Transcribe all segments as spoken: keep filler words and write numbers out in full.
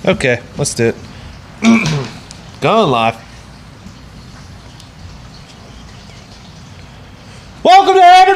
Okay, let's do it. Going live. Welcome to Hammer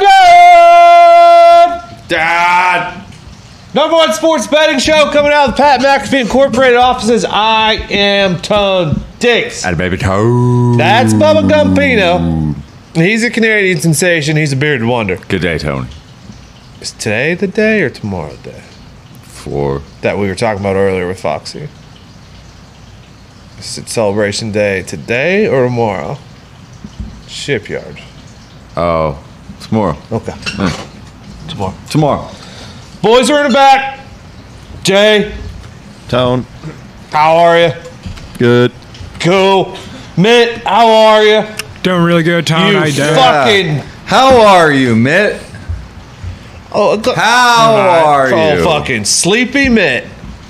Dad! Dad! Number one sports betting show coming out of the Pat McAfee Incorporated offices. I am Tone Diggs. And baby Tone. That's Bubba Gumpino. He's a Canadian sensation. He's a bearded wonder. Good day, Tony. Is today the day or tomorrow the day? For That we were talking about earlier with Foxy. Is it celebration day today or tomorrow? Shipyard. oh, tomorrow. Okay. Tomorrow. Tomorrow. Boys are in the back. Jay, Tone. how are you? Good. Cool. Mitt, how are you? Doing really good, Tom. You How you doing? fucking. How are you, Mitt? Oh, go- How are oh, you? fucking sleepy Mitt.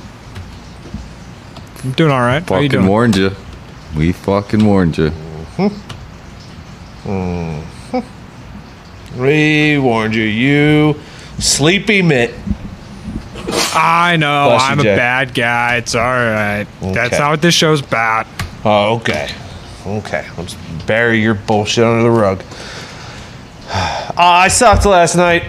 I'm doing all right. How you Fucking doing? warned you. We fucking warned you. We warned you. You sleepy Mitt. I know. Bless you, I'm a Jay. bad guy. It's all right. That's Okay. not what this show's about. Oh, okay. Okay. Let's bury your bullshit under the rug. Uh, I sucked last night.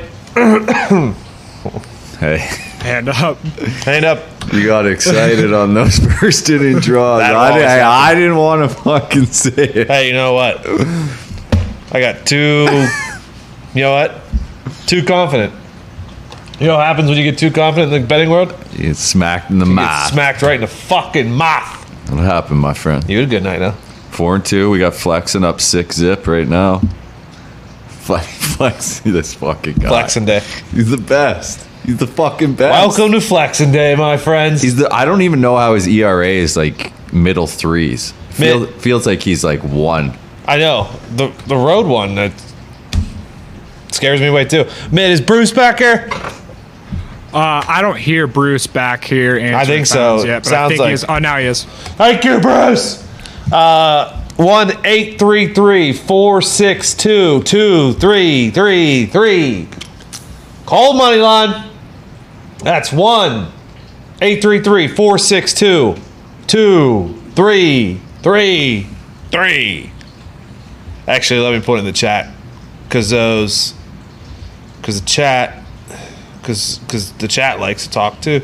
Hey, Hand up. Hand up. you got excited on those first inning draws. That I, always didn't, happens. I didn't want to fucking say it. Hey, you know what? I got too. You know what? Too confident. You know what happens when you get too confident in the betting world? You get smacked in the You get mouth. smacked right in the fucking mouth. What happened, my friend? You had a good night, huh? Four and two. We got flexing up six zip right now. Flex, flex. This fucking guy. Flexing day. He's the best. He's the fucking best. Welcome to Flexing Day, my friends. He's the. I don't even know how his E R A is like middle threes. Feel, Mid- feels like he's like one. I know. The the road one that scares me away too. Man, is Bruce back here? Uh, I don't hear Bruce back here. I think so. Yet, but Sounds I think like- he is. Oh, now he is. Thank you, Bruce. Uh, one eight three three four six two two three three three. Call money line. That's one eight three three four six two two three three three. Actually, let me put it in the chat because those because the chat because because the chat likes to talk too.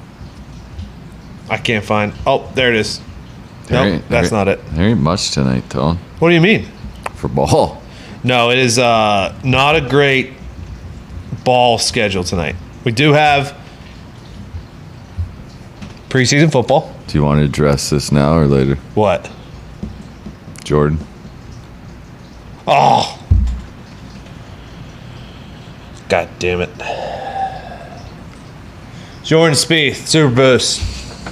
I can't find. Oh, there it is. There Nope, ain't- that's there- not it. There ain't much tonight, Tone. What do you mean? For ball. No, it is uh, not a great ball schedule tonight. We do have preseason football. Do you want to address this now or later, What? Jordan? Oh. God damn it. Jordan Spieth, Super Boost.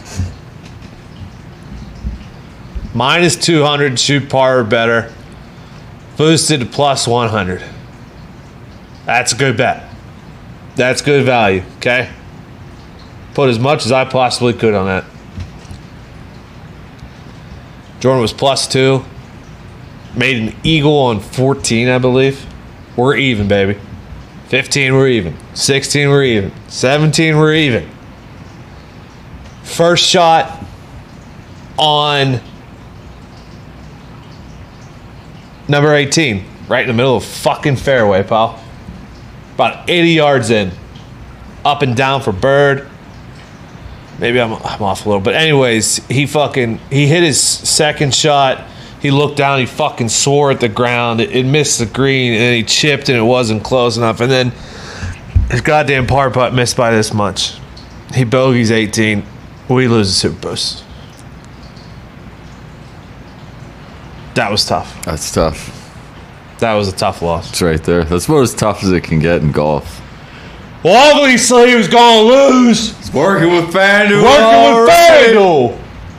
Minus two hundred, shoot par or better. Boosted to plus one hundred. That's a good bet. That's good value, okay? Put as much as I possibly could on that. Jordan was plus two. Made an eagle on fourteen, I believe. We're even, baby. fifteen, we're even. sixteen, we're even. seventeen, we're even. First shot on number eighteen. Right in the middle of fucking fairway, pal. About eighty yards in. Up and down for bird. Maybe I'm, I'm off a little. But anyways, he fucking, he hit his second shot. He looked down, he fucking swore at the ground. It, it missed the green, and then he chipped, and it wasn't close enough. And then his goddamn par putt missed by this much. He bogeys eighteen. We lose the Super Boost. That was tough. That's tough. That was a tough loss. It's right there. That's about as tough as it can get in golf. Well, obviously he was going to lose. It's working with FanDuel. Working with FanDuel.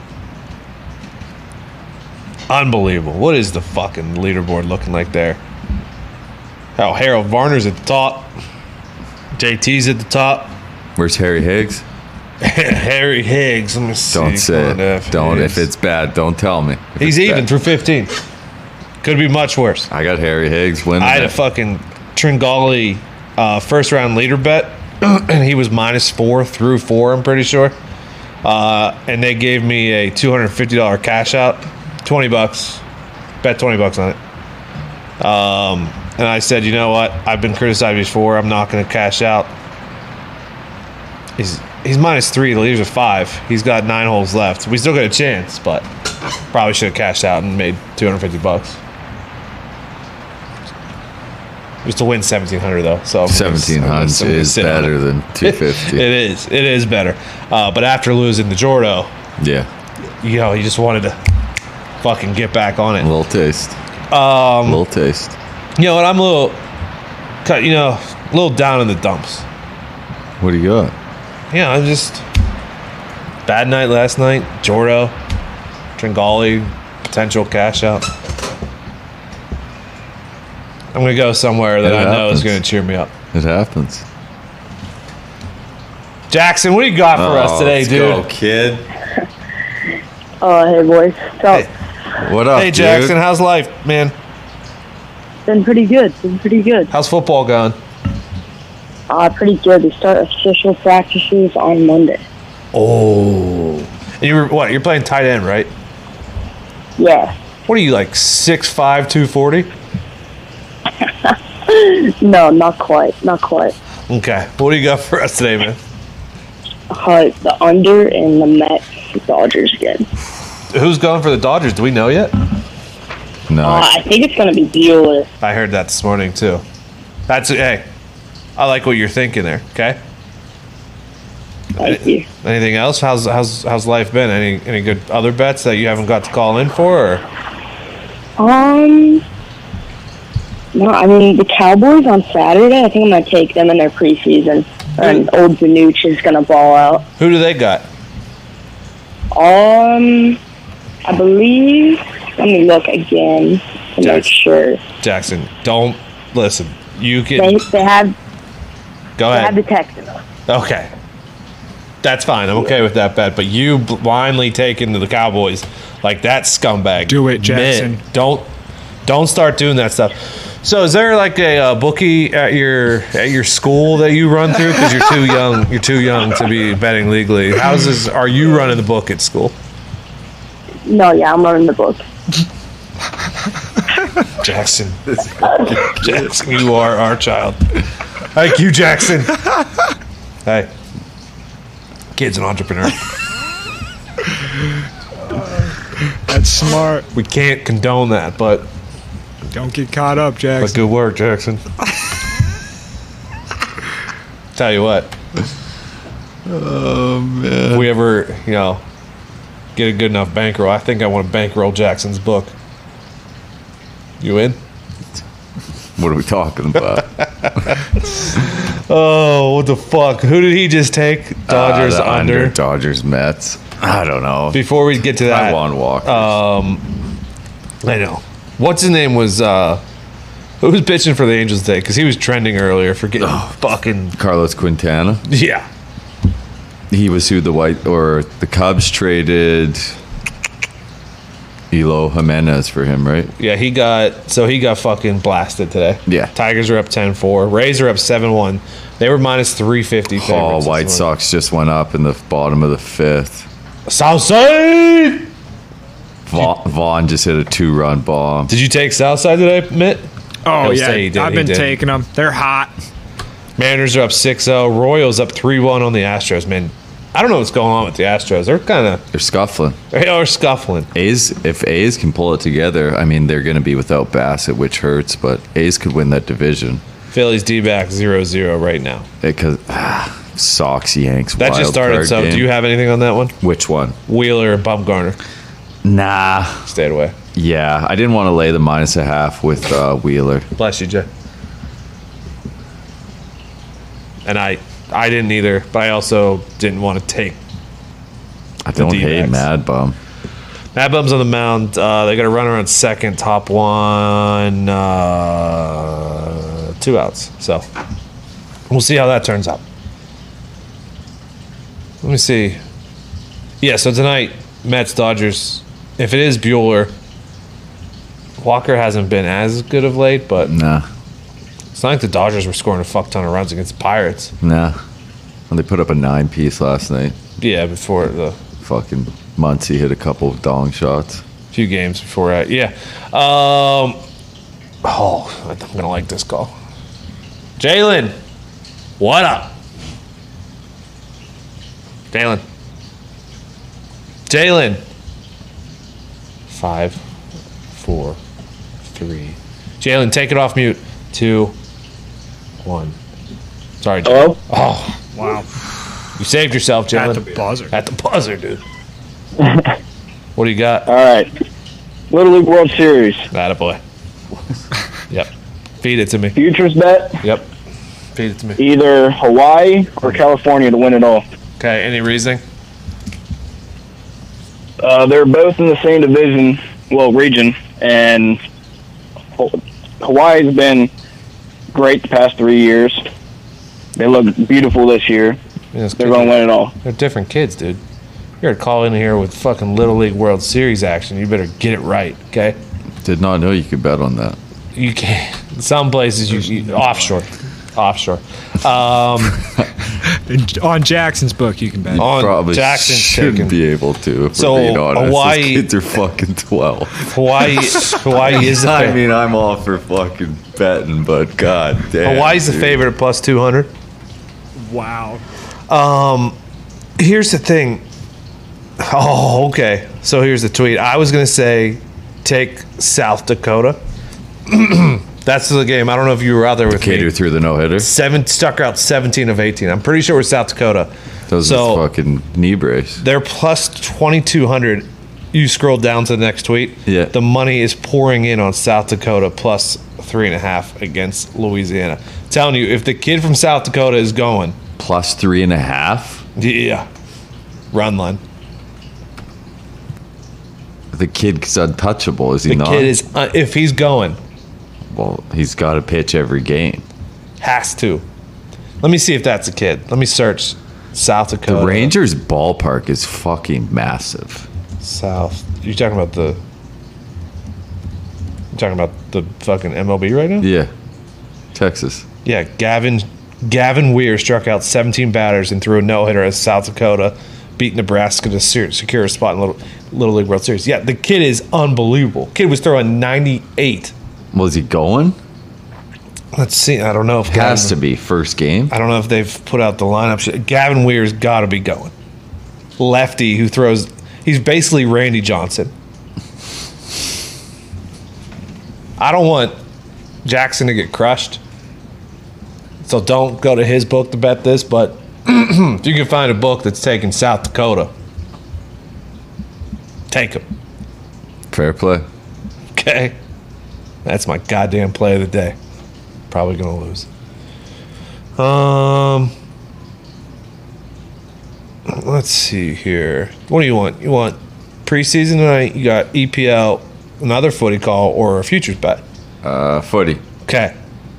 Unbelievable. What is the fucking leaderboard looking like there? Oh, Harold Varner's at the top. J T's at the top. Where's Harry Higgs? Harry Higgs. Let me see. Don't say Come on, it. F. Don't. Higgs. If it's bad, don't tell me. If He's it's even bad. through fifteen. Could be much worse. I got Harry Higgs winning. I had a it. fucking Tringali uh, first round leader bet, and he was minus four through four, I'm pretty sure. uh, and they gave me a two hundred fifty dollars cash out, twenty bucks, bet twenty bucks on it. Um, and I said, you know what? I've been criticized before. I'm not going to cash out. He's he's minus three. The leaders are five. He's got nine holes left. We still got a chance, but probably should have cashed out and made two hundred fifty bucks. Just to win seventeen hundred though. So seventeen hundred is better than two fifty. It is. It is better. Uh, but after losing the Jordo, Yeah, you know, you just wanted to fucking get back on a it. little taste. Um, a little taste. You know what? I'm a little, cut. You know, a little down in the dumps. What do you got? Yeah, I'm just bad night last night. Jordo, Tringali, potential cash out. I'm gonna go somewhere that It I know is happens. gonna cheer me up. It happens. Jackson, what do you got for us today, let's dude? go, kid. Oh, hey, boys. So, Hey. What up, Hey, Jackson, how's life, man? been pretty good. Been pretty good. How's football going? Uh, pretty good. We start official practices on Monday. Oh, and you were what? You're playing tight end, right? Yeah. What are you like? six five, two forty? No, not quite. Not quite. Okay. What do you got for us today, man? Uh, the under and the Mets Dodgers again. Who's going for the Dodgers? Do we know yet? No, Uh, I think it's gonna be Bueller. I heard that this morning too. That's hey. I like what you're thinking there. Okay. Thank you. Anything else? How's how's how's life been? Any any good other bets that you haven't got to call in for? Or? Um. No, I mean the Cowboys on Saturday. I think I'm gonna take them in their preseason, and old Zanuch is gonna ball out. Who do they got? Um, I believe. Let me look again to make Jackson. sure. Jackson, don't listen. You can They they have go they have ahead. the Texans. Okay. That's fine. I'm okay with that bet. But you blindly taking the Cowboys like that scumbag. Do it, Jackson. Mitt, don't don't start doing that stuff. So is there like a uh, bookie at your at your school that you run through? Because you're too young. You're too young to be betting legally. How's this? Are you running the book at school? No, yeah, I'm running the book. Jackson. Jackson, you are our child. Thank you, Jackson. Hey. Kid's an entrepreneur. That's smart. We can't condone that, but, Don't get caught up, but Jackson. good work, Jackson. Tell you what. oh man. If we ever, you know, get a good enough bankroll, I think I want to bankroll Jackson's book. You in? What are we talking about? Oh, what the fuck? Who did he just take? Dodgers Uh, the under. Dodgers Mets. I don't know. Before we get to that, I want Walker. I know. What's his name was, uh, who was pitching for the Angels today? Because he was trending earlier for getting fucking, Carlos Quintana. yeah. He was who the White or the Cubs traded Elo Jimenez for him, right? Yeah, he got, so he got fucking blasted today. Yeah. Tigers are up ten four. Rays are up seven one. They were minus three fifty. Oh, White Sox just went up in the bottom of the fifth. Southside! Vaughn, Vaughn just hit a two-run bomb. Did you take Southside today, Mitt? Oh, He'll yeah. say he did, I've he been did. taking them. They're hot. Mariners are up six oh. Royals up three one on the Astros, man. I don't know what's going on with the Astros. They're kind of, They're scuffling. they are scuffling. A's, if A's can pull it together, I mean, they're going to be without Bassett, which hurts, but A's could win that division. Phillies D-back zero zero right now. Because ah, Sox, Yanks, That just wild started, card so game. do you have anything on that one? Which one? Wheeler and Bumgarner. Nah. Stayed away. Yeah, I didn't want to lay the minus a half with uh, Wheeler. Bless you, Jay. And I I didn't either, but I also didn't want to take. I don't hate D-backs. Mad Bum. Mad Bum's on the mound. Uh, they got a runner on second, top one, uh, two outs. So we'll see how that turns out. Let me see. Yeah, so tonight, Mets, Dodgers. If it is Bueller, Walker hasn't been as good of late, but Nah, it's not like the Dodgers were scoring a fuck ton of runs against the Pirates. nah. Well, they put up a nine piece last night. Yeah, before the Fucking Muncie hit a couple of dong shots. few games before that. Yeah. Um, oh, I'm going to like this call. Jalen, what up? Jalen. Jalen. Five, four, three. Jalen, take it off mute. Two, one. Sorry, Jalen. Hello? Oh, Wow. you saved yourself, Jalen. At the buzzer. At the buzzer, dude. What do you got? All right. Little League World Series. Attaboy. Yep. Feed it to me. Futures bet, Yep. Feed it to me. either Hawaii or California to win it all. Okay, any reasoning? Uh, they're both in the same division, well, region, and Ho- Hawaii's been great the past three years. They look beautiful this year. Yeah, it's They're good. going to win it all. They're different kids, dude. You're calling in here with fucking Little League World Series action. You better get it right, okay? Did not know you could bet on that. You can't. Some places you, you offshore, offshore. Um, On Jackson's book, you can bet. on Probably Jackson's should taken. be able to. If So, we're being honest. Hawaii- These kids are fucking twelve. Hawaii, Hawaii is the I favorite. mean, I'm all for fucking betting, but god damn. Hawaii's the dude. favorite at plus two hundred. Wow. Here's the thing. Oh, okay. So here's the tweet. I was gonna say, take South Dakota. That's the game. I don't know if you were out there with Cater me. through the no hitter. Seven stuck out seventeen of eighteen. I'm pretty sure it was South Dakota. Those so are fucking knee brace. they're plus twenty-two hundred. You scroll down to the next tweet. Yeah. The money is pouring in on South Dakota plus three and a half against Louisiana. Telling you, if the kid from South Dakota is going, Plus three and a half. yeah, run line. The kid's untouchable, is he The not? kid is, uh, if he's going, Well, he's got to pitch every game. has to. Let me see if that's a kid. Let me search South Dakota. The Rangers ballpark is fucking massive. South. You talking about the? You talking about the fucking M L B right now? Yeah, Texas. Yeah, Gavin Gavin Weir struck out seventeen batters and threw a no hitter as South Dakota beat Nebraska to se- secure a spot in Little, Little League World Series. Yeah, the kid is unbelievable. Kid was throwing ninety-eight. Was he going? Let's see. I don't know if Has to Gavin, be first game. I don't know if they've put out the lineup. Shit. Gavin Weir's got to be going. Lefty who throws. He's basically Randy Johnson. I don't want Jackson to get crushed. So don't go to his book to bet this, but if you can find a book that's taking South Dakota, take him. Fair play. Okay? That's my goddamn play of the day. Probably going to lose. Um, let's see here. What do you want? You want preseason tonight? You got E P L, another footy call, or a futures bet? Uh, footy. Okay.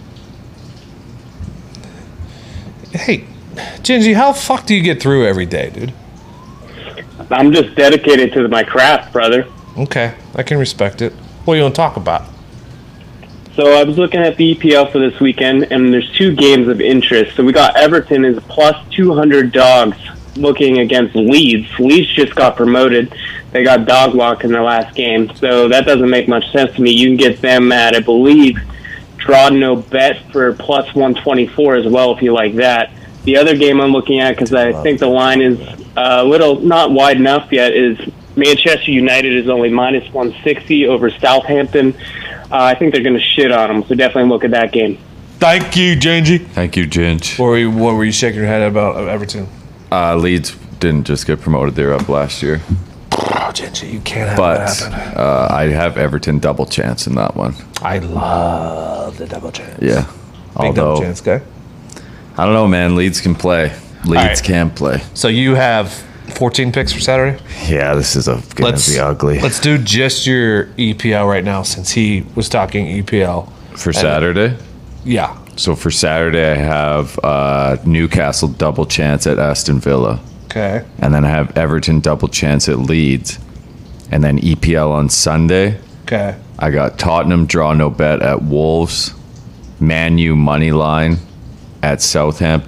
Hey, Gingy, how the fuck do you get through every day, dude? I'm just dedicated to my craft, brother. Okay, I can respect it. What do you want to talk about? So I was looking at the E P L for this weekend, and there's two games of interest. So we got Everton is plus two hundred dogs looking against Leeds. Leeds just got promoted. They got dog walk in their last game, so that doesn't make much sense to me. You can get them at, I believe, draw no bet for plus one twenty-four as well if you like that. The other game I'm looking at, because I think the line is a little not wide enough yet, is Manchester United is only minus one sixty over Southampton. Uh, I think they're going to shit on them, so definitely look at that game. Thank you, Gingy. Thank you, Ginge. What were you, what were you shaking your head about Everton? Uh, Leeds didn't just get promoted. They were up last year. Oh, Gingy, you can't have But that happen. uh, I have Everton double chance in that one. I love the double chance. Yeah. Big Although, double chance guy. I don't know, man. Leeds can play. Leeds right. can play. So you have fourteen picks for Saturday? Yeah, this is a, gonna Let's be ugly. Let's do just your E P L right now since he was talking E P L. For Saturday? Yeah. So for Saturday, I have uh, Newcastle double chance at Aston Villa. Okay. And then I have Everton double chance at Leeds. And then E P L on Sunday, Okay. I got Tottenham draw no bet at Wolves. Man U money line at Southampton.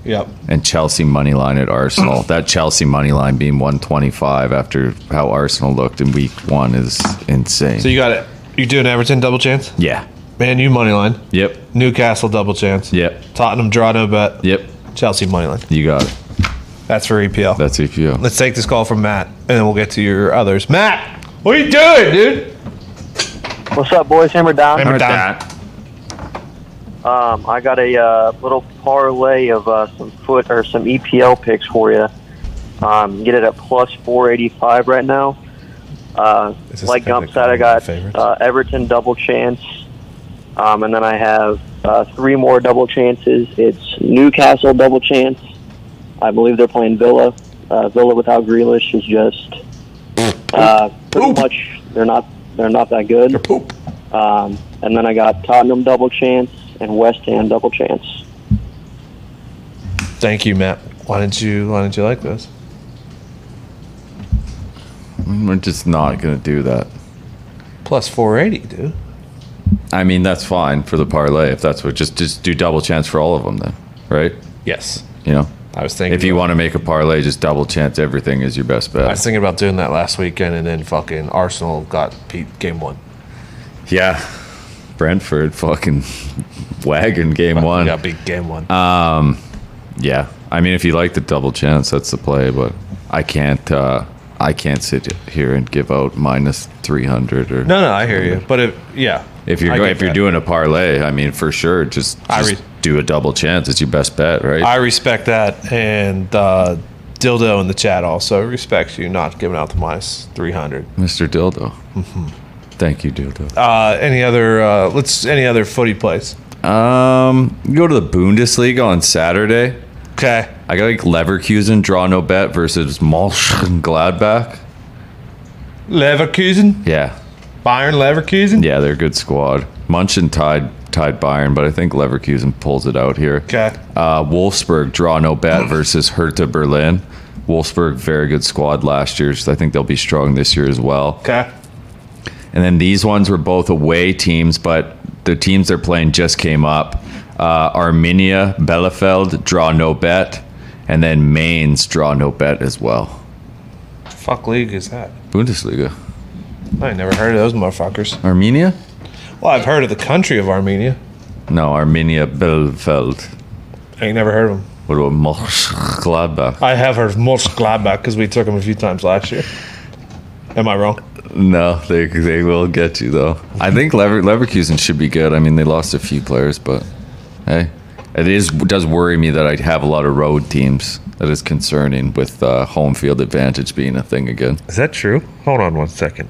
Yep. and Chelsea money line at Arsenal. That Chelsea money line being one twenty-five after how Arsenal looked in week one is insane. So you got it. You doing Everton double chance? yeah. Man, you money line. Yep. Newcastle double chance. Yep. Tottenham draw no bet. Yep. Chelsea money line. You got it. That's for E P L. That's E P L. Let's take this call from Matt, and then we'll get to your others. Matt, what are you doing, dude? What's up, boys? Hammer down. Hammer down. Um, I got a uh, little parlay of uh, some foot or some E P L picks for you. Um, get it at plus four eighty-five right now. Uh, Is this like Gump technically said, I one got of my favorites? uh, Everton double chance, um, and then I have uh, three more double chances. It's Newcastle double chance. I believe they're playing Villa. Uh, Villa without Grealish is just uh, pretty Poop. much they're not they're not that good. Poop. Um, and then I got Tottenham double chance and West Ham double chance. Thank you, Matt. Why didn't you? Why didn't you like this? We're just not going to do that. Plus four eighty, dude. I mean, that's fine for the parlay if that's what. Just just do double chance for all of them then, right? Yes. You know, I was thinking. if you about- want to make a parlay, just double chance everything is your best I was bet. thinking about doing that last weekend, and then fucking Arsenal got beat game one. Yeah, Brentford fucking wagon game one. Got beat game one. Yeah, I mean, if you like the double chance, that's the play. But I can't. Uh, I can't sit here and give out minus three hundred or. no, no, I hear you. But if yeah, If you're I go- get if you're that. doing a parlay, I mean, for sure, just, I just re- do a double chance. It's your best bet, right? I respect that, and uh, Dildo in the chat also respects you not giving out the minus three hundred. Mister Dildo. Thank you, Dildo. Uh, any other? Uh, let's any other footy plays? Um, go to the Bundesliga on Saturday. Okay. I got like Leverkusen draw no bet versus Mönchengladbach. Leverkusen, Yeah, Bayern Leverkusen. yeah, they're a good squad. Munchen tied tied Bayern, but I think Leverkusen pulls it out here. Okay. Uh, Wolfsburg draw no bet versus Hertha Berlin. Wolfsburg, very good squad last year, so I think they'll be strong this year as well. Okay. And then these ones were both away teams, but the teams they're playing just came up. Uh, Arminia, Bielefeld, draw no bet. And then Mainz, draw no bet as well. Fuck league is that? Bundesliga. I ain't never heard of those motherfuckers. Armenia? Well, I've heard of the country of Armenia. No, Arminia, Bielefeld. I ain't never heard of them. What about Mönchengladbach? I have heard of Mönchengladbach because we took them a few times last year. Am I wrong? No, they they will get you, though. I think Lever, Leverkusen should be good. I mean, they lost a few players, but hey. It is does worry me that I have a lot of road teams. That is concerning with uh, home field advantage being a thing again. Is that true? Hold on one second.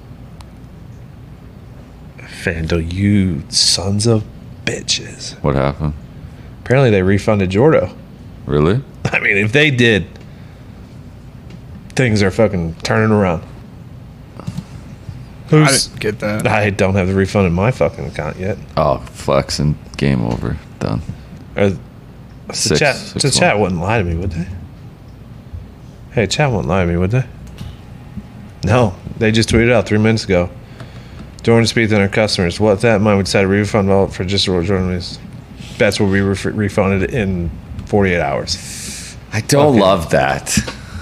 Fandle, you sons of bitches. What happened? Apparently they refunded Jordo. Really? I mean, if they did, things are fucking turning around. I Who's, didn't get that. I don't have the refund in my fucking account yet. Oh, flexing. Game over. Done. Or, the Six- chat, six the one. chat wouldn't lie to me, would they? Hey, chat wouldn't lie to me, would they? No, they just tweeted out three minutes ago. Jordan Spieth and our customers. What that in mind, we decided to refund all for just what Jordan's bets will be ref- refunded in forty-eight hours. I don't Okay. love that.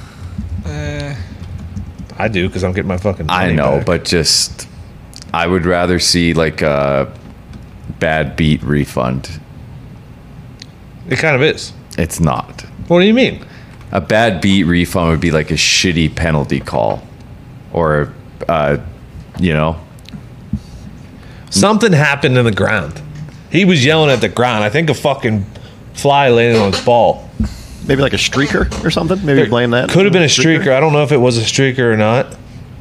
I do because I'm getting my fucking. I money know, back. but just I would rather see like a bad beat refund. It kind of is. It's not. What do you mean? A bad beat refund would be like a shitty penalty call, or uh, you know, Something happened in the ground. He was yelling at the ground. I think a fucking fly landed on his ball. Maybe like a streaker or something. Maybe blame that. Could have been a streaker. I don't know if it was a streaker or not.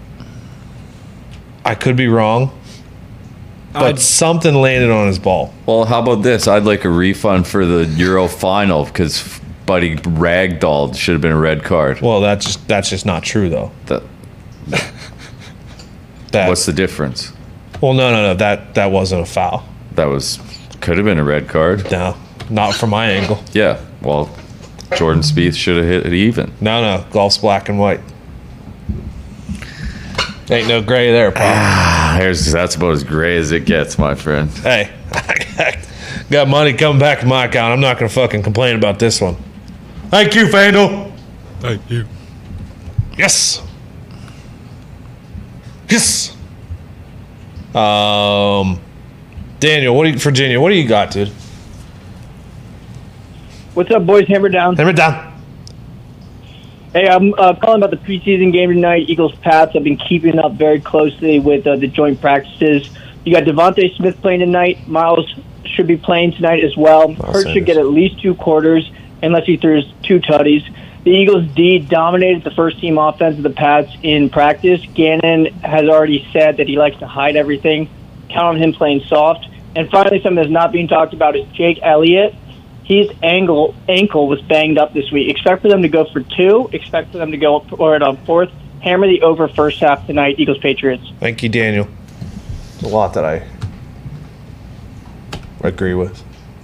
I could be wrong. But I'd- something landed on his ball. Well, how about this? I'd like a refund for the Euro final because Buddy ragdolled. Should have been a red card. Well, that's just that's just not true though. That, That, what's the difference? well, no, no, no. That that wasn't a foul. That was could have been a red card. No, not from my angle. Yeah. Well, Jordan Spieth should have hit it even. No, no. Golf's black and white. Ain't no gray there, pal. There's, that's about as gray as it gets, my friend. Hey, Got money coming back to my account. I'm not going to fucking complain about this one. Thank you, FanDuel. Thank you. Yes. Yes. Um, Daniel, what do you, Virginia, what do you got, dude? What's up, boys? Hammer down. Hammer down. Hey, I'm uh, calling about the preseason game tonight. Eagles Pats. I've been keeping up very closely with uh, the joint practices. You got Devontae Smith playing tonight. Miles should be playing tonight as well. Hurts should get at least two quarters unless he throws two tutties. The Eagles D dominated the first team offense of the Pats in practice. Gannon has already said that he likes to hide everything. Count on him playing soft. And finally, something that's not being talked about is Jake Elliott. His ankle ankle was banged up this week. Expect for them to go for two. Expect for them to go for it on fourth. Hammer the over first half tonight, Eagles Patriots. Thank you, Daniel. There's a lot that I agree with.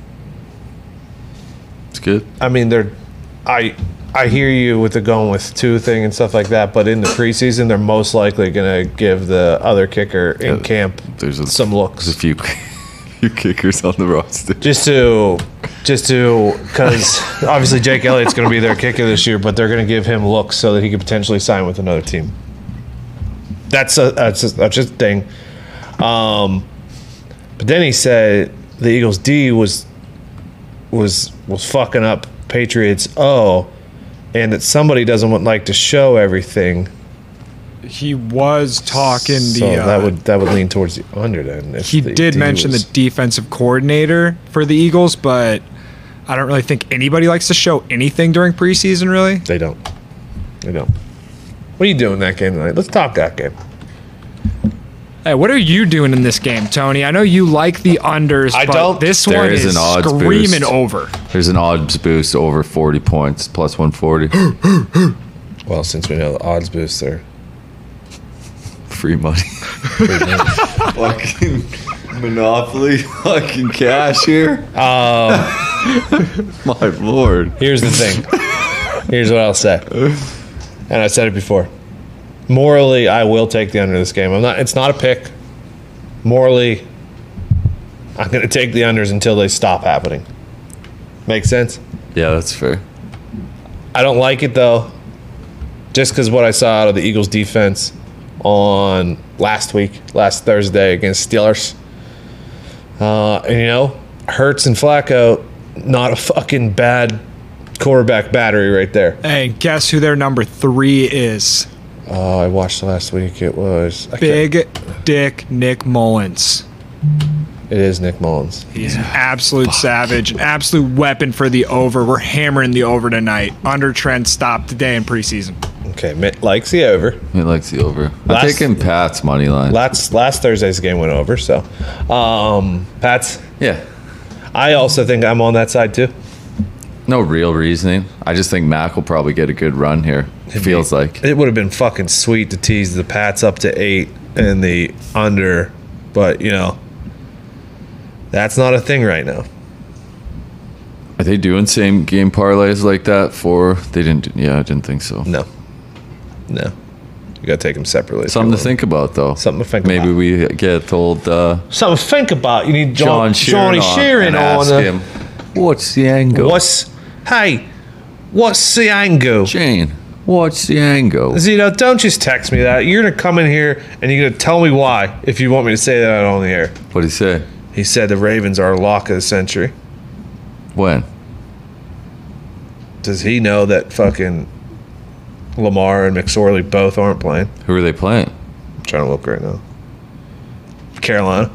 It's good. I mean, they're, I, I hear you with the going with two thing and stuff like that, but in the preseason, they're most likely going to give the other kicker in Yeah, camp there's a, some looks. There's a few, few kickers on the roster. Just to, just to, because obviously Jake Elliott's going to be their kicker this year, but they're going to give him looks so that he could potentially sign with another team. That's a that's a, that's just a thing. Um, but then he said the Eagles D was was was fucking up Patriots O, and that somebody doesn't want, like to show everything. He was talking So the. Uh, that would that would lean towards the under then. if he the did D mention was- the defensive coordinator for the Eagles, but I don't really think anybody likes to show anything during preseason, really. They don't. They don't. What are you doing that game tonight? Let's talk that game. Hey, what are you doing in this game, Tony? I know you like the unders, I but don't. this There one is is an odds screaming boost. over. There's an odds boost over forty points, plus one forty. Well, since we know the odds boost there. Free money. Fucking Monopoly, fucking cash here. My lord. Here's the thing. Here's what I'll say. And I said it before. Morally, I will take the under this game. I'm not. It's not a pick. Morally, I'm going to take the unders until they stop happening. Make sense? Yeah, that's fair. I don't like it though. Just because what I saw out of the Eagles defense on last week, last Thursday against Steelers. Uh, and you know, Hurts and Flacco, not a fucking bad quarterback battery right there. Hey, guess who their number three is? Oh, I watched last week. It was I can't- Big Dick Nick Mullins. It is Nick Mullins. He's an absolute savage, an absolute weapon for the over. We're hammering the over tonight. Under trend stop today in preseason. Okay, Mitt likes the over. He likes the over. I'm Last- taking Pat's money line. Last last Thursday's game went over, so um, Pat's. Yeah. I also think I'm on that side too. No real reasoning. I just think Mac will probably get a good run here. It feels like. It would have been fucking sweet to tease the Pats up to eight and the under, but you know, that's not a thing right now. Are they doing same game parlays like that for? They didn't. Yeah, I didn't think so. No, no, you gotta take them separately. if Something you to want. think about, though. Something to think Maybe about. we get told uh, Something to think about. You need John John, Sheeran Johnny on Sheeran and on. ask uh, him, what's the angle? What's hey? What's the angle? Jane? What's the angle? Zito, don't just text me that. You're gonna come in here and you're gonna tell me why if you want me to say that on the air. What'd he say? He said the Ravens are a lock of the century. When? Does he know that fucking Lamar and McSorley both aren't playing? Who are they playing? I'm trying to look right now. Carolina.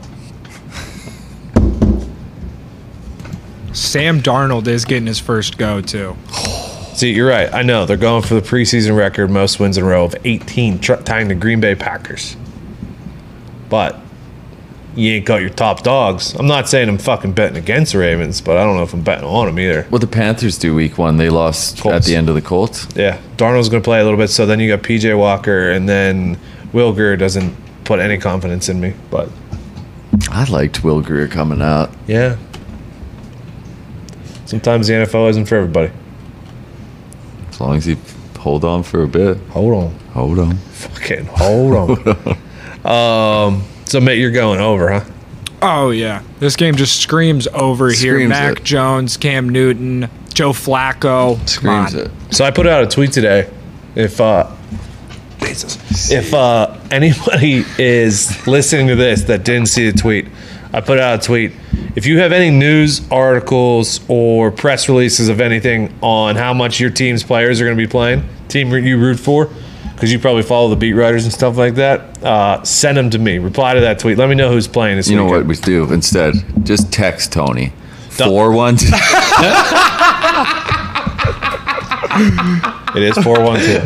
Sam Darnold is getting his first go, too. See, you're right. I know. They're going for the preseason record, most wins in a row of eighteen, tr- tying the Green Bay Packers. But you ain't got your top dogs. I'm not saying I'm fucking betting against the Ravens, but I don't know if I'm betting on them either. What the Panthers do week one? They lost Colts. at the end of the Colts. Yeah, Darnold's going to play a little bit, so then you got P J Walker, and then Will Greer doesn't put any confidence in me. But I liked Will Greer coming out. yeah, sometimes the N F L isn't for everybody. As long as he hold on for a bit. Hold on. Hold on. Fucking hold on. um, so, mate, you're going over, huh? Oh, yeah. This game just screams over here. Screams Mac it. Jones, Cam Newton, Joe Flacco. Come Screams on. it. So I put out a tweet today. If uh, Jesus, if uh, anybody is listening to this that didn't see the tweet, I put out a tweet. If you have any news articles or press releases of anything on how much your team's players are going to be playing, team you root for, because you probably follow the beat writers and stuff like that, uh, send them to me. Reply to that tweet. Let me know who's playing this You know weekend. what we do instead? Just text Tony. Four one two. It is four one two.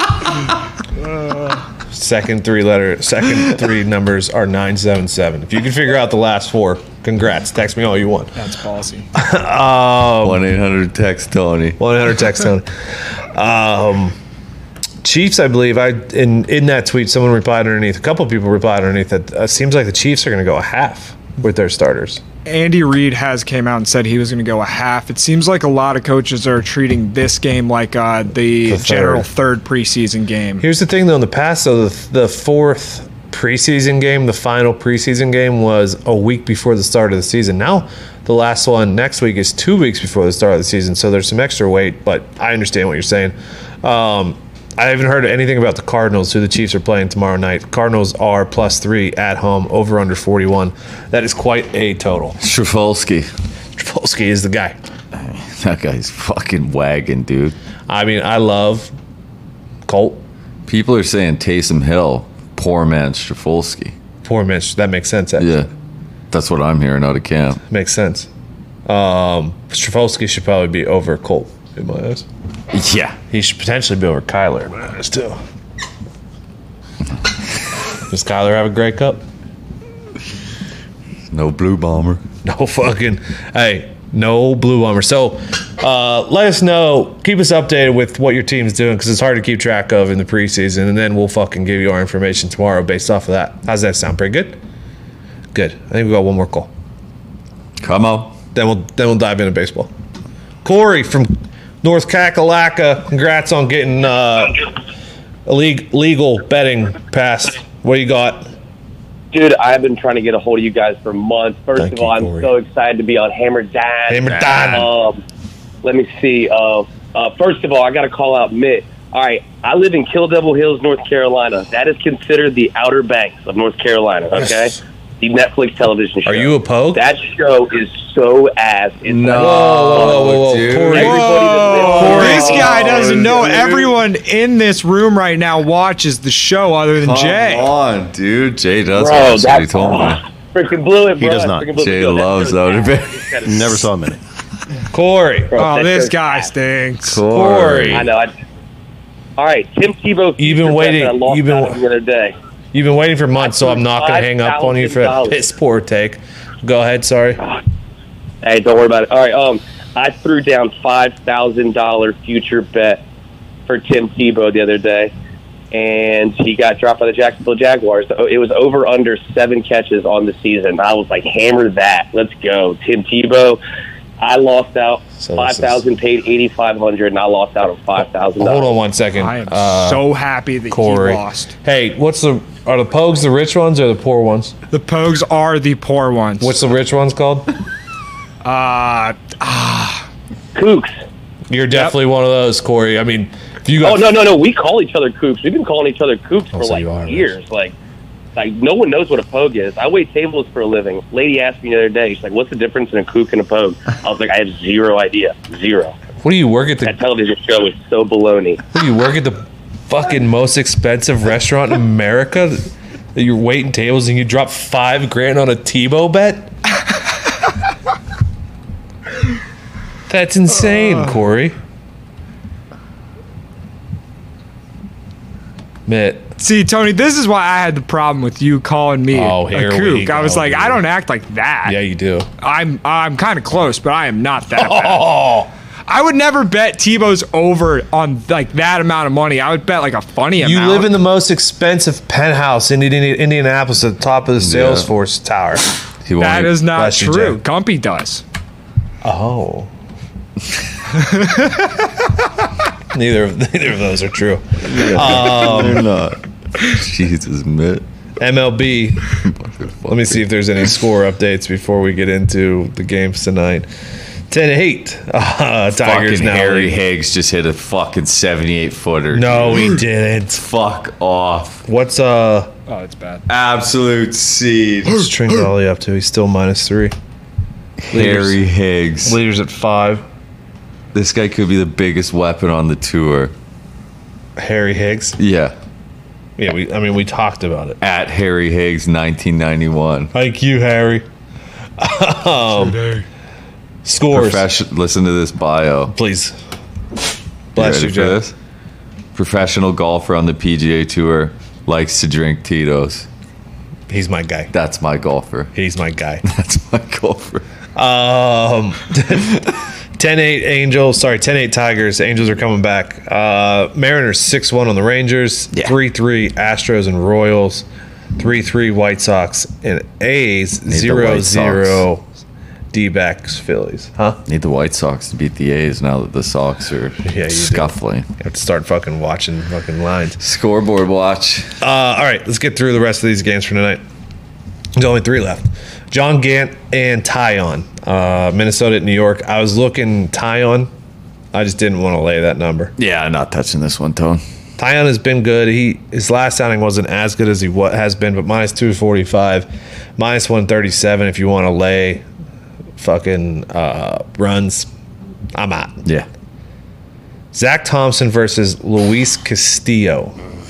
Second three letter, second three numbers are nine seven seven. If you can figure out the last four, congrats. Text me all you want. That's ballsy. One eight hundred text Tony. one hundred text Tony. Um, Chiefs, I believe. I in in that tweet, someone replied underneath. A couple of people replied underneath that. Uh, seems like the Chiefs are going to go a half with their starters. Andy Reid has came out and said he was going to go a half. It seems like a lot of coaches are treating this game like uh, the, The third. general third preseason game. Here's the thing, though. In the past, though, the, the fourth preseason game, the final preseason game, was a week before the start of the season. Now, the last one next week is two weeks before the start of the season, so there's some extra weight. But I understand what you're saying. Um, I haven't heard anything about the Cardinals, who the Chiefs are playing tomorrow night. Cardinals are plus three at home, over under forty-one. That is quite a total. Strafolsky. Trafalski is the guy. That guy's fucking wagon, dude. I mean, I love Colt. People are saying Taysom Hill, poor man Strafolsky. Poor Mitch. That makes sense. Actually. Yeah, that's what I'm hearing out of camp. Makes sense. Um, Strafolsky should probably be over Colt in my eyes. Yeah. He should potentially be over Kyler in my eyes, too. Does Kyler have a Grey Cup? No blue bomber. No fucking. Hey, no Blue Bomber. So uh, let us know. Keep us updated with what your team's doing, because it's hard to keep track of in the preseason, and then we'll fucking give you our information tomorrow based off of that. How's that sound? Pretty good? Good. I think we got one more call. Come on. Then we'll then we'll dive into baseball. Corey from North Kakalaka, congrats on getting uh, a league, legal betting passed. What do you got? Dude, I've been trying to get a hold of you guys for months. First Thank of all, you, I'm Corey. so excited to be on Hammer Dan. Hammer Dan. Um, let me see. Uh, uh, first of all, I got to call out Mitt. All right, I live in Kill Devil Hills, North Carolina. That is considered the Outer Banks of North Carolina, okay? The Netflix television show. Are you a pogue? That show is so ass. It's No. like, Whoa, whoa, whoa, whoa, dude. Corey. Everybody that Whoa, lives- this guy doesn't know dude. everyone in this room right now watches the show other than Come Jay. on, dude. Jay does Bro, watch what he that's told me. freaking blew it, He bro. does not. Freaking blew it. Jay Yo, that loves show's Outer ass. Banks. It's gotta- Never saw a minute. Corey. Bro, Oh, that this show's guy ass. stinks. Corey. I know. I, all right, Tim Tebow. You've been future waiting- bet that I lost you've been- out on the other day. You've been waiting for months, so I'm not going to hang up on you for that five thousand dollars. piss poor take. Go ahead, sorry. Hey, don't worry about it. All right, um, I threw down five thousand dollar future bet for Tim Tebow the other day, and he got dropped by the Jacksonville Jaguars. So it was over under seven catches on the season. I was like, hammer that. Let's go, Tim Tebow. I lost out So this five is- thousand, paid eighty five hundred, and I lost out on five thousand. Hold on one second. I am Uh, so happy that Corey. he lost. Hey, what's the are the pogues the rich ones or the poor ones? The Pogues are the poor ones. What's the rich ones called? uh Kooks. You're definitely one of those, Corey. I mean, if you got Oh no, no, no! We call each other Kooks. We've been calling each other Kooks Oh, for so like you are, years. Like, like no one knows what a pogue is. I wait tables for a living. Lady asked me the other day. She's like, "What's the difference in a kook and a pogue?" I was like, "I have zero idea. Zero." what do you work at the That television show is so baloney. what do you work at the fucking most expensive restaurant in America that you're waiting tables and you drop five grand on a Tebow bet? That's insane, Corey. Mitt. see, Tony, this is why I had the problem with you calling me Oh, a here we kook. I was go, like, dude. I don't act like that. Yeah, you do. I'm I'm kind of close, but I am not that bad. Oh, I would never bet Tebow's over on like that amount of money. I would bet like a funny you amount. live in the most expensive penthouse in Indi- Indianapolis at the top of the Salesforce Tower. He that won't- is not Bless you, true. Jay. Gumpy does. Oh. neither of neither of those are true. They're not. Jesus, Mitt. M L B. Let me see if there's any score updates before we get into the games tonight. ten eight. Uh, Tigers fucking now. Harry Higgs just hit a fucking seventy-eight footer. No, he didn't. Fuck off. What's uh? Oh, it's bad. Absolute seed. What's Tringali up to? He's still minus three. Harry Higgs. Leaders at five. This guy could be the biggest weapon on the tour. Harry Higgs. Yeah. Yeah, we. I mean, we talked about it. At Harry Higgs, nineteen ninety-one. Thank you, Harry. um, scores. Profession- listen to this bio. Please. You Bless ready you, for Joe. this? Professional golfer on the P G A Tour, likes to drink Tito's. He's my guy. That's my golfer. He's my guy. That's my golfer. Um, ten eight Angels. Sorry, ten eight Tigers. Angels are coming back. Uh, Mariners six one on the Rangers. Yeah. three three Astros and Royals. three three White Sox and A's. the zero White zero D-backs Phillies. Huh? Need the White Sox to beat the A's now that the Sox are Yeah, you do. scuffling. You have to start fucking watching fucking lines. Scoreboard watch. Uh, all right, let's get through the rest of these games for tonight. There's only three left. John Gant and Tyon. Uh, Minnesota at New York. I was looking Tyon. I just didn't want to lay that number. Yeah, not touching this one, Tone. Tyon has been good. He his last outing wasn't as good as he what has been, but minus two forty-five, minus one thirty-seven. If you want to lay fucking uh, runs, I'm out. Yeah. Zach Thompson versus Luis Castillo.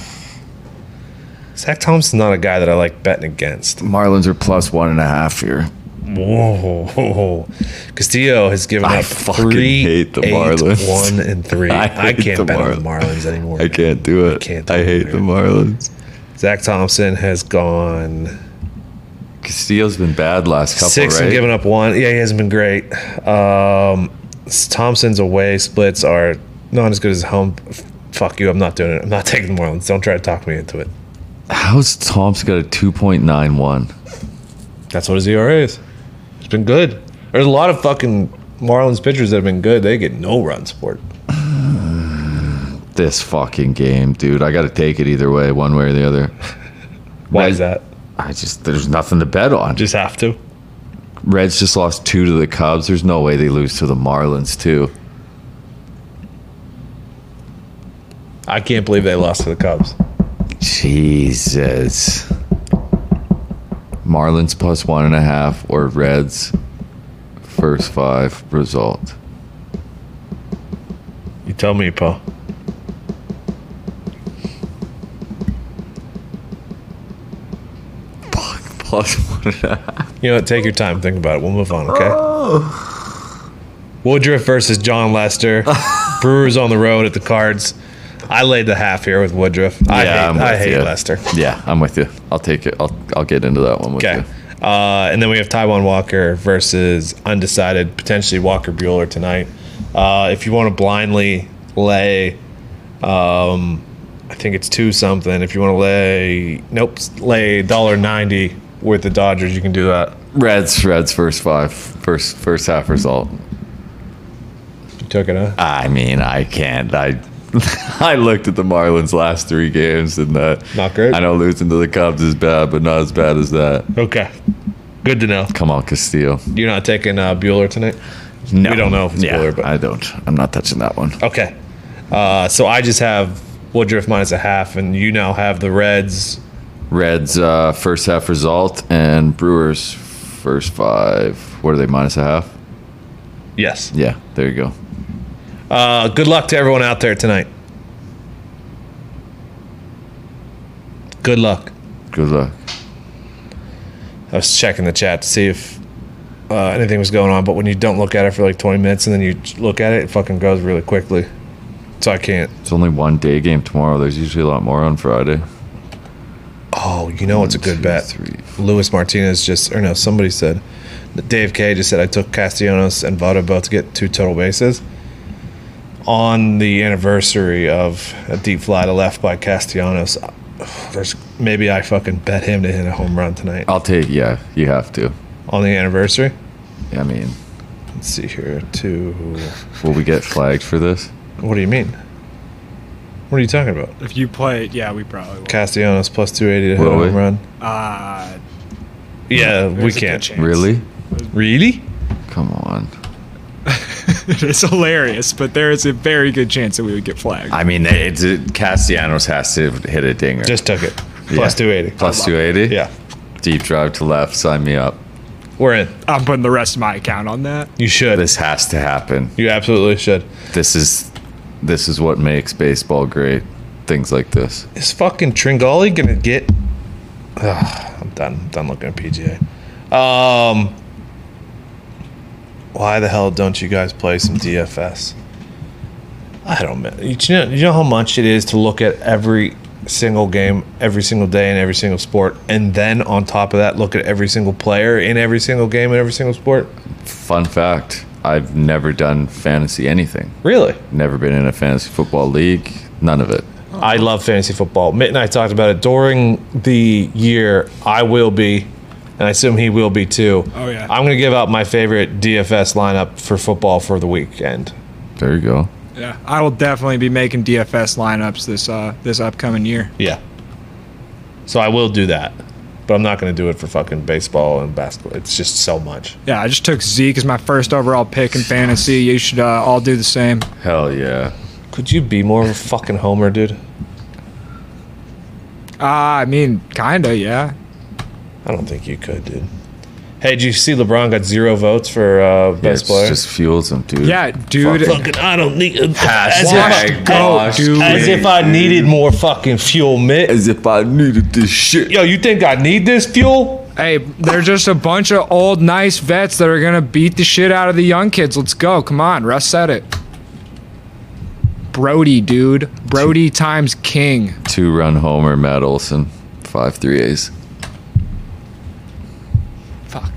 Zach Thompson's not a guy that I like betting against. Marlins are plus one and a half here. Whoa. Castillo has given I up fucking three, hate the eight, Marlins. one, and three. I I, hate can't the bet on the Marlins. Marlins anymore. I can't do it. can't do I it, hate man. the Marlins. Zach Thompson has gone Castillo's been bad last couple, six right? and given up one. Yeah, he hasn't been great. Um, Thompson's away splits are not as good as home. F- Fuck you. I'm not doing it. I'm not taking the Marlins. Don't try to talk me into it. How's Thompson got a two point nine one? That's what his E R A is. It's been good. There's a lot of fucking Marlins pitchers that have been good. They get no run support. This fucking game, dude. I got to take it either way, one way or the other. Why Red- is that? I just, there's nothing to bet on. Just have to. Reds just lost two to the Cubs. There's no way they lose to the Marlins, too. I can't believe they lost to the Cubs. Jesus. Marlins plus one and a half or Reds first five result. You tell me, Paul. Plus one and a half. You know what? Take your time. Think about it. We'll move on, okay? Woodruff versus John Lester. Brewers on the road at the Cards. I laid the half here with Woodruff. I Yeah, I'm hate, I with hate you. Lester. Yeah, I'm with you. I'll take it. I'll I'll get into that one with Okay. you. Uh, and then we have Taijuan Walker versus undecided, potentially Walker Bueller tonight. Uh, if you want to blindly lay, um, I think it's two something. If you want to lay, nope, lay one dollar ninety with the Dodgers, you can do that. Reds, Reds first five, first first half result. You took it, huh? I mean, I can't. I I looked at the Marlins last three games and uh, Not great. I know losing to the Cubs is bad, but not as bad as that. Okay. Good to know. Come on, Castillo. You're not taking uh, Bueller tonight? No, We don't know if it's yeah, Bueller, but I don't. I'm not touching that one. okay. Uh, so I just have Woodruff minus a half, and you now have the Reds. Reds uh, first half result and Brewers first five. What are they, minus a half? Yes. Yeah, there you go. Uh, good luck to everyone out there tonight. Good luck. Good luck. I was checking the chat to see if uh, anything was going on, but when you don't look at it for like twenty minutes and then you look at it, it fucking goes really quickly. So I can't. It's only one day game tomorrow. There's usually a lot more on Friday. Oh, you know it's a good Two, bet. three. Luis Martinez just, or no, somebody said, Dave K just said I took Castellanos and Votto both to get two total bases on the anniversary of a deep fly to left by Castellanos. There's maybe I fucking bet him to hit a home run tonight I'll take, yeah, you have to. on the anniversary. I mean, Let's see here. Two. will we get flagged for this? What do you mean? What are you talking about? If you play, yeah, we probably will. Castellanos plus two eighty to hit a Will we? home run. Uh, Yeah, we there's a good can't. chance. Really? Really? Come on. It's hilarious, but there is a very good chance that we would get flagged. I mean, it's it, Castellanos has to hit a dinger. Just took it. Plus Yeah. two eighty. Plus two eighty? Yeah. Deep drive to left. Sign me up. We're in. I'm putting the rest of my account on that. You should. This has to happen. You absolutely should. This is this is what makes baseball great. Things like this. Is fucking Tringali gonna get? Ugh, I'm done. I'm done looking at P G A. Um, why the hell don't you guys play some D F S? I don't know. You know, you know how much it is to look at every single game, every single day, in every single sport, and then on top of that, look at every single player in every single game in every single sport. Fun fact: I've never done fantasy anything. Really? Never been in a fantasy football league. None of it. I love fantasy football. Mitt and I talked about it during the year. I will be, and I assume he will be too. Oh, yeah. I'm going to give out my favorite D F S lineup for football for the weekend. There you go. Yeah, I will definitely be making D F S lineups this uh this upcoming year. Yeah. So I will do that, but I'm not going to do it for fucking baseball and basketball. It's just so much. Yeah, I just took Zeke as my first overall pick in fantasy. You should uh, all do the same. Hell yeah. Could you be more of a fucking homer, dude? Uh, I mean, kinda, yeah. I don't think you could, dude. Hey, did you see LeBron got zero votes for uh, Yeah, best it player? just fuels them, dude. Yeah, dude. Fucking, I don't need. As Hashtag if, gosh, as, as if I needed more fucking fuel, Mitt. As if I needed this shit. Yo, you think I need this fuel? Hey, they're just a bunch of old, nice vets that are gonna beat the shit out of the young kids. Let's go. Come on, Russ said it. Brody, dude. Brody times king. Two run homer, Matt Olson. Five three A's. Fuck.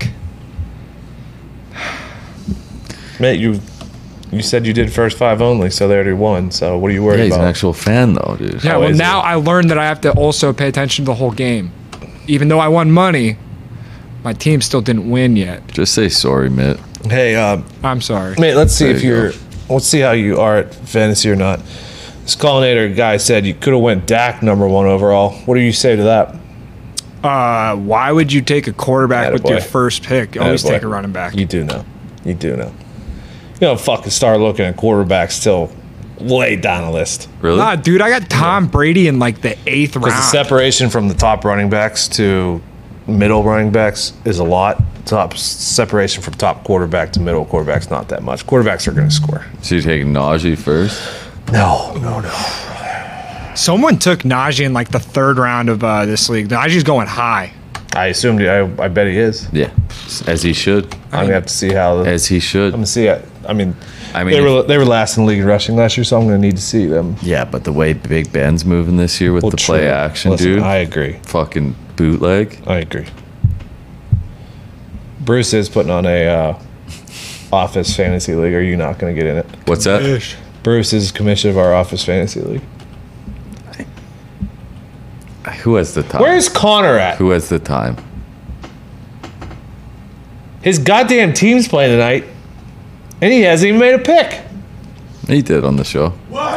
Mate, you you said you did first five only, so they already won. So what are you worried Yeah, he's about? an actual fan though, dude. Yeah, How well, is now it? I learned that I have to also pay attention to the whole game. Even though I won money, my team still didn't win yet. Just say sorry, Mitt. Hey, uh, I'm sorry. mate, let's see There if you you're. Let's see how you are at fantasy or not. This Collinator guy said you could have went Dak number one overall. What do you say to that? Uh, why would you take a quarterback with Attaboy. your first pick? You always Attaboy. take a running back. You do know. You do know. You don't fucking start looking at quarterbacks till way down the list. Really? Nah, dude, I got Tom Brady in like the eighth Because the round. separation from the top running backs to middle running backs is a lot. Top separation from top quarterback to middle quarterback's not that much. Quarterbacks are going to score. So you're taking Najee first? No, no, no. Someone took Najee in like the third round of uh, this league. Najee's going high. I assumed. I, I bet he is. Yeah. As he should. I'm gonna have to see how. The, As he should. I'm gonna see it. I mean, I mean, they were if- they were last in the league in rushing last year, so I'm gonna need to see them. Yeah, but the way Big Ben's moving this year with Well, the true. play action, Listen, dude. I agree. Fucking bootleg. I agree. Bruce is putting on a uh, office fantasy league. Are you not gonna get in it? What's that? Bruce is commissioner of our office fantasy league. Who has the time? Where's Connor at? Who has the time? His goddamn team's playing tonight, and he hasn't even made a pick. He did on the show.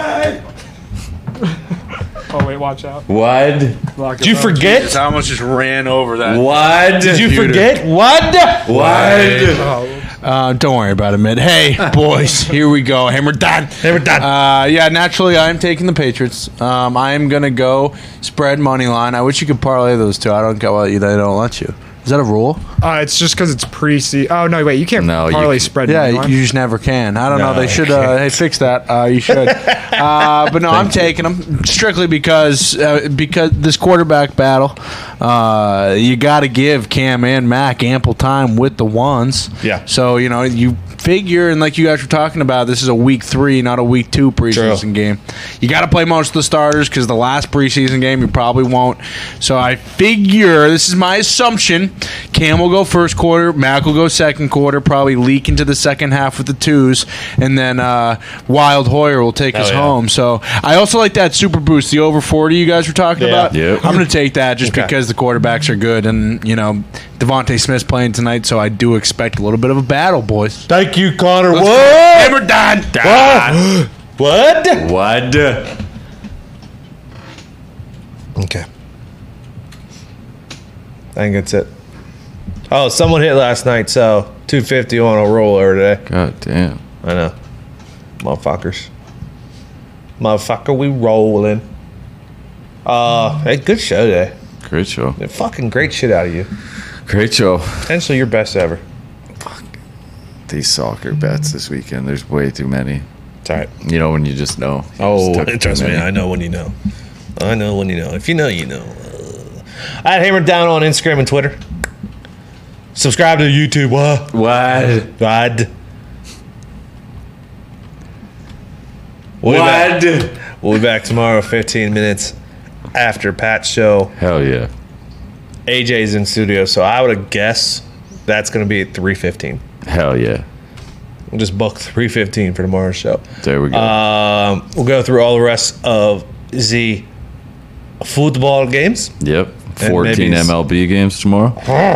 Oh, wait, watch out. What? Did you forget? I almost just ran over that. What? Did you forget? What? What? Uh, don't worry about it, Mitt. Hey, boys, here we go. Hammer done. Hammer done. Uh, yeah, naturally, I am taking the Patriots. Um, I am going to go spread money line. I wish you could parlay those two. I don't get why they don't let you. Is that a rule? Uh, it's just because it's pre-season. Oh, no, wait, you can't No, you parlay can- spread. Yeah, money line. you just never can. I don't know. No, They you should. Uh, hey, fix that. Uh, you should. Uh, but no, I'm taking them strictly because uh, because this quarterback battle. Uh, you got to give Cam and Mac ample time with the ones. Yeah. So you know you figure, and like you guys were talking about, this is a week three, not a week two preseason True. game. You got to play most of the starters because the last preseason game you probably won't. So I figure, this is my assumption, Cam will go first quarter, Mac will go second quarter, probably leak into the second half with the twos, and then uh, Wild Hoyer will take Hell us yeah. home. So I also like that super boost, the over forty you guys were talking Yeah. about. Yep. I'm going to take that just Okay. because the quarterbacks are good, and you know Devontae Smith's playing tonight, so I do expect a little bit of a battle, boys. Thank you, Connor. Let's What? go. Hammer done. What? What? What? Okay. I think that's it. Oh, someone hit last night, so two fifty on a roller today. God damn. I know. Motherfuckers. Motherfucker, we rolling. Uh, hey, good show today. Great show. Fucking great shit out of you. Great show. Potentially your best ever. Fuck. These soccer bets this weekend, there's way too many. It's all right. You know when you just know. You Oh, just took trust too me, many. I know when you know. I know when you know. If you know, you know. Uh, I had Hammered Down on Instagram and Twitter. Subscribe to YouTube. What? What? What? We'll be back. We'll be back tomorrow, fifteen minutes after Pat's show. Hell yeah. A J's in studio, so I would guess that's going to be at three fifteen. Hell yeah. We'll just book three fifteen for tomorrow's show. There we go. Um, we'll go through all the rest of the football games. Yep. And fourteen maybe- M L B games tomorrow.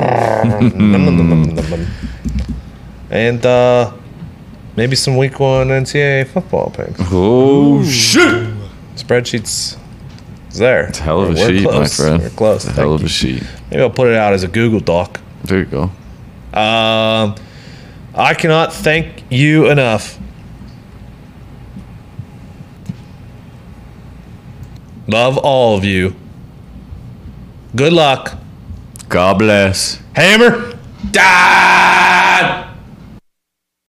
And uh, maybe some week one N C double A football picks. Oh, shit. Spreadsheets is there. It's a hell of a We're sheet, close. my friend. We're close. It's a hell Thank of a sheet. Maybe I'll put it out as a Google Doc. There you go. Um, I cannot thank you enough. Love all of you. Good luck. God bless. Hammer. Die.